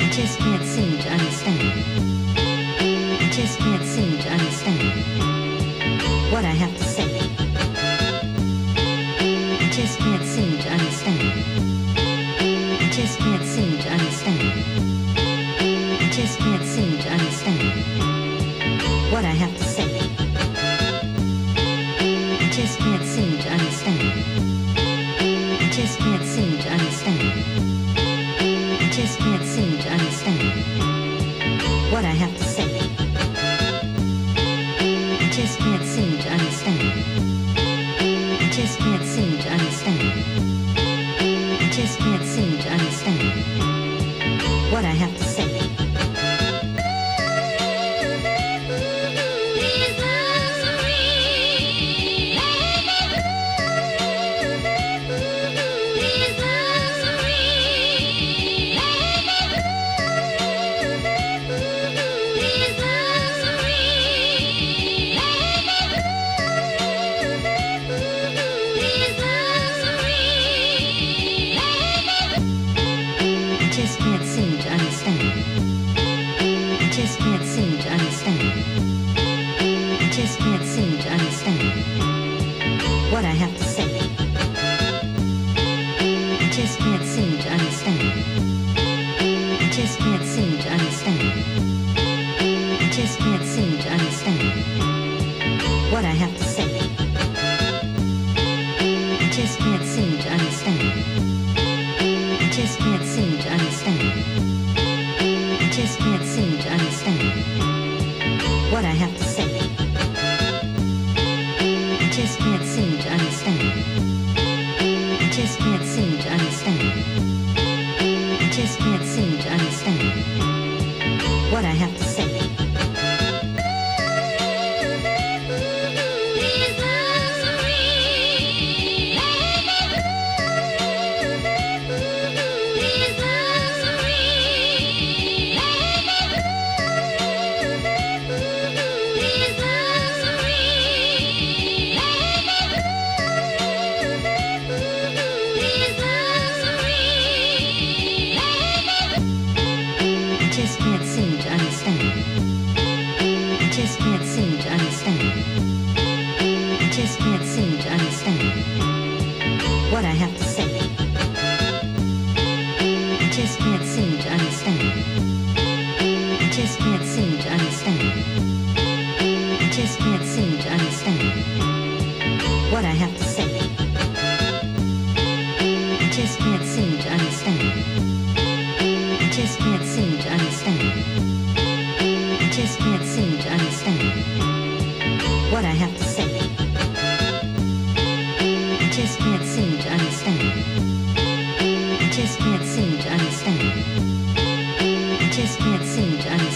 just can't seem to understand. I just can't seem to understand what I have to say. I just can't seem to understand. I just can't seem to understand. I just can't seem to understand what I have to say. I just can't seem to understand. I just can't seem to understand. I just can't seem to understand what I have to say. I just can't seem to understand. I just can't seem to understand. I just can't seem to understand what I have to say. I just can't seem to understand. I just can't seem to understand. I just can't seem to understand what I have to say. I just can't seem to understand. I just can't seem to understand. I just can't seem to understand what I have to say. I just can't seem to understand. I just can't seem to understand. I just can't seem to understand what I have to say. I just can't seem to understand. I just can't seem to understand. I just can't seem to understand what I have to say. I just can't seem to understand. I just can't seem to understand. I just can't seem to understand what I have to say. I just can't seem to understand. I just can't seem to understand. I just can't seem to understand what I have to say. I just can't seem to understand. I just can't seem to understand. I just can't seem to understand what I have to say. I just can't seem to understand. I just can't seem to understand. I just can't seem to understand